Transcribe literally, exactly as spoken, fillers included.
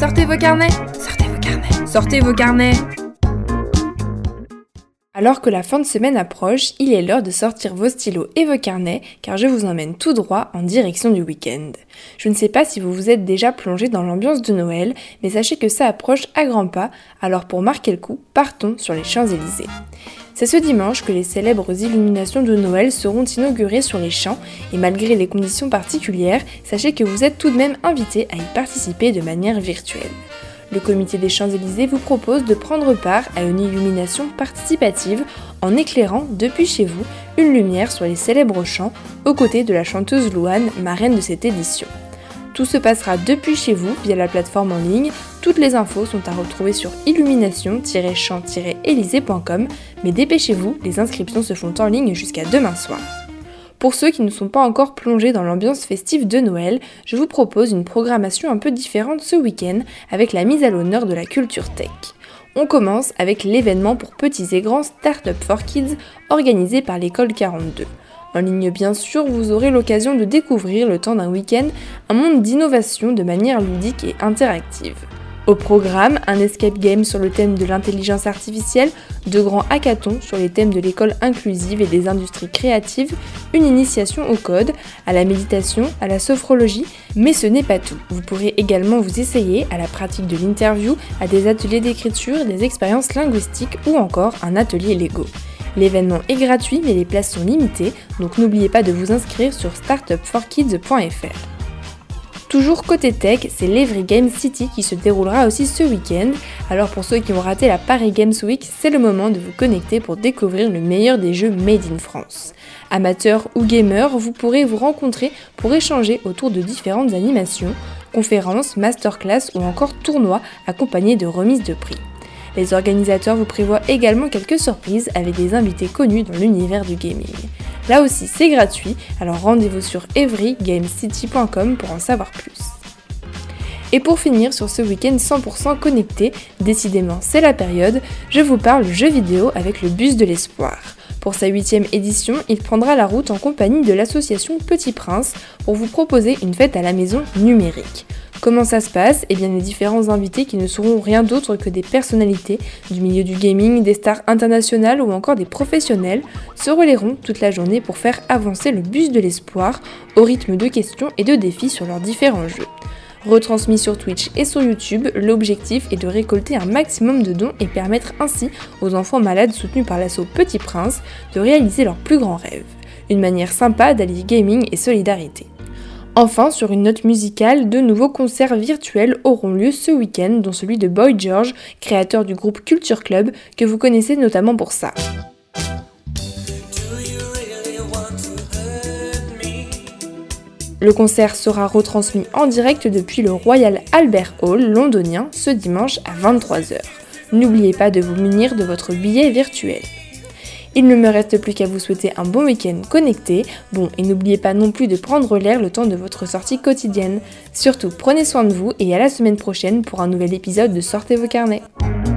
Sortez vos carnets, sortez vos carnets, sortez vos carnets. Alors que la fin de semaine approche, il est l'heure de sortir vos stylos et vos carnets, car je vous emmène tout droit en direction du week-end. Je ne sais pas si vous vous êtes déjà plongé dans l'ambiance de Noël, mais sachez que ça approche à grands pas, alors pour marquer le coup, partons sur les Champs-Élysées. C'est ce dimanche que les célèbres illuminations de Noël seront inaugurées sur les champs, et malgré les conditions particulières, sachez que vous êtes tout de même invités à y participer de manière virtuelle. Le comité des Champs-Élysées vous propose de prendre part à une illumination participative en éclairant depuis chez vous une lumière sur les célèbres champs aux côtés de la chanteuse Louane, marraine de cette édition. Tout se passera depuis chez vous via la plateforme en ligne. Toutes les infos sont à retrouver sur illumination tiret champs tiret élysées point com, mais dépêchez-vous, les inscriptions se font en ligne jusqu'à demain soir. Pour ceux qui ne sont pas encore plongés dans l'ambiance festive de Noël, je vous propose une programmation un peu différente ce week-end avec la mise à l'honneur de la culture tech. On commence avec l'événement pour petits et grands Startup for Kids organisé par l'école quarante-deux. En ligne bien sûr, vous aurez l'occasion de découvrir le temps d'un week-end un monde d'innovation de manière ludique et interactive. Au programme, un escape game sur le thème de l'intelligence artificielle, de grands hackathons sur les thèmes de l'école inclusive et des industries créatives, une initiation au code, à la méditation, à la sophrologie, mais ce n'est pas tout. Vous pourrez également vous essayer à la pratique de l'interview, à des ateliers d'écriture, des expériences linguistiques ou encore un atelier Lego. L'événement est gratuit mais les places sont limitées, donc n'oubliez pas de vous inscrire sur startup for kids point f r. Toujours côté tech, c'est l'Evry Games City qui se déroulera aussi ce week-end. Alors pour ceux qui ont raté la Paris Games Week, c'est le moment de vous connecter pour découvrir le meilleur des jeux made in France. Amateurs ou gamers, vous pourrez vous rencontrer pour échanger autour de différentes animations, conférences, masterclass ou encore tournois accompagnés de remises de prix. Les organisateurs vous prévoient également quelques surprises avec des invités connus dans l'univers du gaming. Là aussi c'est gratuit, alors rendez-vous sur evry games city point com pour en savoir plus. Et pour finir sur ce week-end cent pour cent connecté, décidément c'est la période, je vous parle jeux vidéo avec le bus de l'espoir. Pour sa huitième édition, il prendra la route en compagnie de l'association Petit Prince pour vous proposer une fête à la maison numérique. Comment ça se passe ? Eh bien les différents invités qui ne seront rien d'autre que des personnalités du milieu du gaming, des stars internationales ou encore des professionnels se relayeront toute la journée pour faire avancer le bus de l'espoir au rythme de questions et de défis sur leurs différents jeux. Retransmis sur Twitch et sur YouTube, l'objectif est de récolter un maximum de dons et permettre ainsi aux enfants malades soutenus par l'asso Petit Prince de réaliser leurs plus grands rêves. Une manière sympa d'allier gaming et solidarité. Enfin, sur une note musicale, de nouveaux concerts virtuels auront lieu ce week-end, dont celui de Boy George, créateur du groupe Culture Club, que vous connaissez notamment pour ça. Le concert sera retransmis en direct depuis le Royal Albert Hall londonien ce dimanche à vingt-trois heures. N'oubliez pas de vous munir de votre billet virtuel. Il ne me reste plus qu'à vous souhaiter un bon week-end connecté. Bon, et n'oubliez pas non plus de prendre l'air le temps de votre sortie quotidienne. Surtout, prenez soin de vous et à la semaine prochaine pour un nouvel épisode de Sortez vos carnets.